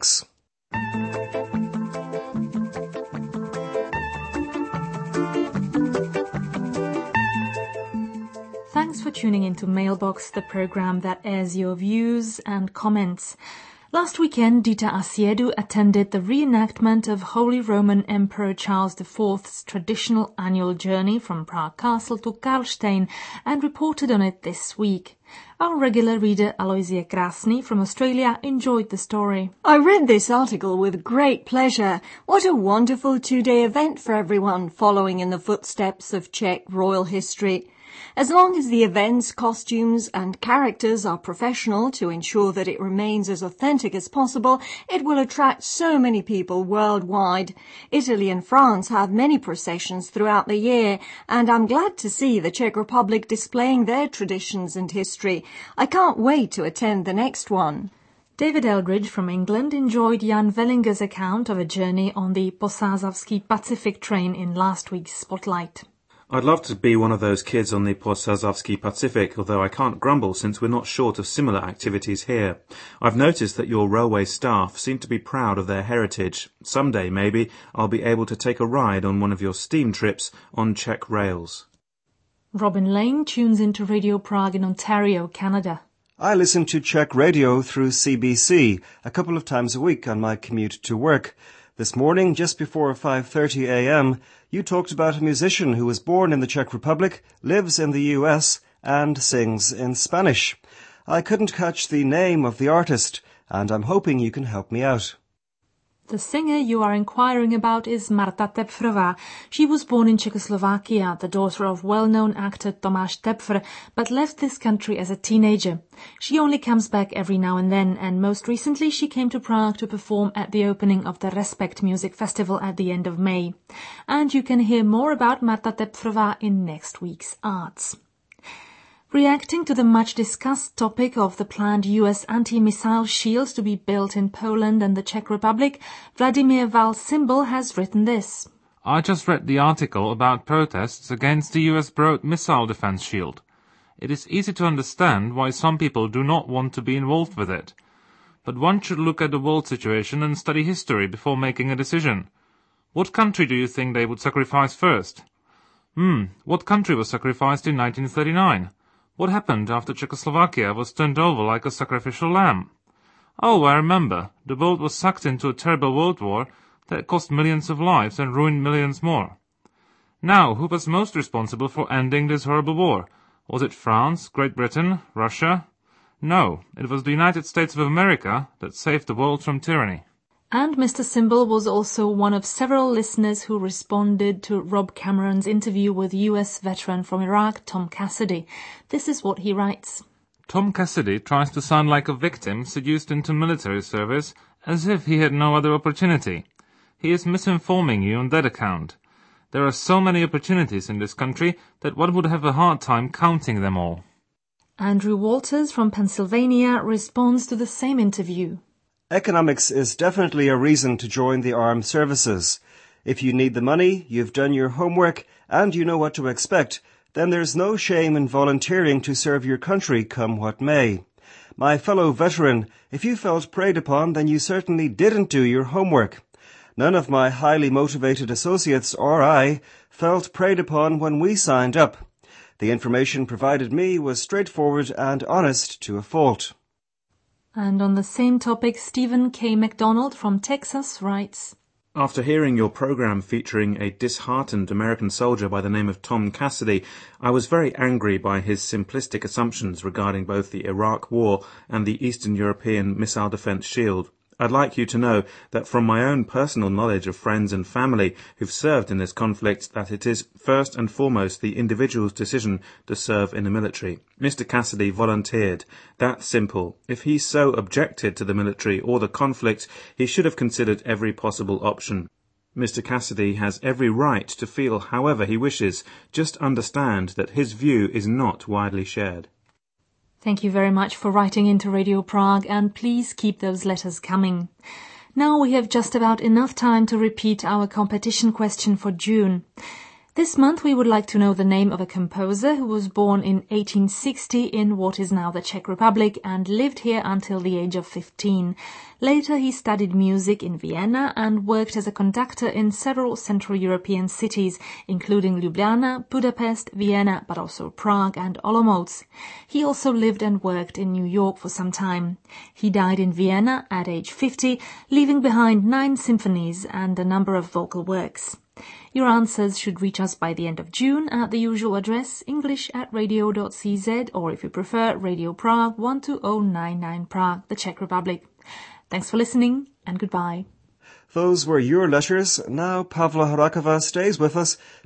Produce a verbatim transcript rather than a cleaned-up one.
Mailbox. Thanks for tuning into Mailbox, the program that airs your views and comments. Last weekend, Dita Asiedu attended the reenactment of Holy Roman Emperor Charles the Fourth's traditional annual journey from Prague Castle to Karlstein and reported on it this week. Our regular reader Aloysia Krasny from Australia enjoyed the story. I read this article with great pleasure. What a wonderful two-day event for everyone following in the footsteps of Czech royal history. As long as the events, costumes and characters are professional to ensure that it remains as authentic as possible, it will attract so many people worldwide. Italy and France have many processions throughout the year, and I'm glad to see the Czech Republic displaying their traditions and history. I can't wait to attend the next one. David Eldridge from England enjoyed Jan Vellinger's account of a journey on the Posázavský Pacific train in last week's Spotlight. I'd love to be one of those kids on the Posázavský Pacific, although I can't grumble since we're not short of similar activities here. I've noticed that your railway staff seem to be proud of their heritage. Someday, maybe, I'll be able to take a ride on one of your steam trips on Czech rails. Robin Lane tunes into Radio Prague in Ontario, Canada. I listen to Czech radio through C B C a couple of times a week on my commute to work. This morning, just before five thirty a.m., you talked about a musician who was born in the Czech Republic, lives in the U S, and sings in Spanish. I couldn't catch the name of the artist, and I'm hoping you can help me out. The singer you are inquiring about is Marta Tepfrová. She was born in Czechoslovakia, the daughter of well-known actor Tomáš Tepfr, but left this country as a teenager. She only comes back every now and then, and most recently she came to Prague to perform at the opening of the Respect Music Festival at the end of May. And you can hear more about Marta Tepfrová in next week's Arts. Reacting to the much-discussed topic of the planned U S anti-missile shields to be built in Poland and the Czech Republic, Vladimir Val-Symbol has written this. I just read the article about protests against the U S Broad missile defense shield. It is easy to understand why some people do not want to be involved with it. But one should look at the world situation and study history before making a decision. What country do you think they would sacrifice first? Hmm, what country was sacrificed in nineteen thirty-nine? What happened after Czechoslovakia was turned over like a sacrificial lamb? Oh, I remember. The world was sucked into a terrible world war that cost millions of lives and ruined millions more. Now, who was most responsible for ending this horrible war? Was it France, Great Britain, Russia? No, it was the United States of America that saved the world from tyranny. And Mister Symbol was also one of several listeners who responded to Rob Cameron's interview with U S veteran from Iraq, Tom Cassidy. This is what he writes. Tom Cassidy tries to sound like a victim seduced into military service as if he had no other opportunity. He is misinforming you on that account. There are so many opportunities in this country that one would have a hard time counting them all. Andrew Walters from Pennsylvania responds to the same interview. Economics is definitely a reason to join the armed services. If you need the money, you've done your homework, and you know what to expect, then there's no shame in volunteering to serve your country come what may. My fellow veteran, if you felt preyed upon, then you certainly didn't do your homework. None of my highly motivated associates or I felt preyed upon when we signed up. The information provided me was straightforward and honest to a fault. And on the same topic, Stephen K. MacDonald from Texas writes, After hearing your program featuring a disheartened American soldier by the name of Tom Cassidy, I was very angry by his simplistic assumptions regarding both the Iraq War and the Eastern European Missile Defense Shield. I'd like you to know that from my own personal knowledge of friends and family who've served in this conflict, that it is first and foremost the individual's decision to serve in the military. Mister Cassidy volunteered. That's simple. If he so objected to the military or the conflict, he should have considered every possible option. Mister Cassidy has every right to feel however he wishes. Just understand that his view is not widely shared. Thank you very much for writing into Radio Prague, and please keep those letters coming. Now we have just about enough time to repeat our competition question for June. This month we would like to know the name of a composer who was born in eighteen sixty in what is now the Czech Republic and lived here until the age of fifteen. Later he studied music in Vienna and worked as a conductor in several Central European cities, including Ljubljana, Budapest, Vienna, but also Prague and Olomouc. He also lived and worked in New York for some time. He died in Vienna at age fifty, leaving behind nine symphonies and a number of vocal works. Your answers should reach us by the end of June at the usual address, english at radio dot c z, or if you prefer, Radio Prague one two zero nine nine Prague, the Czech Republic. Thanks for listening, and goodbye. Those were your letters. Now Pavla Horakova stays with us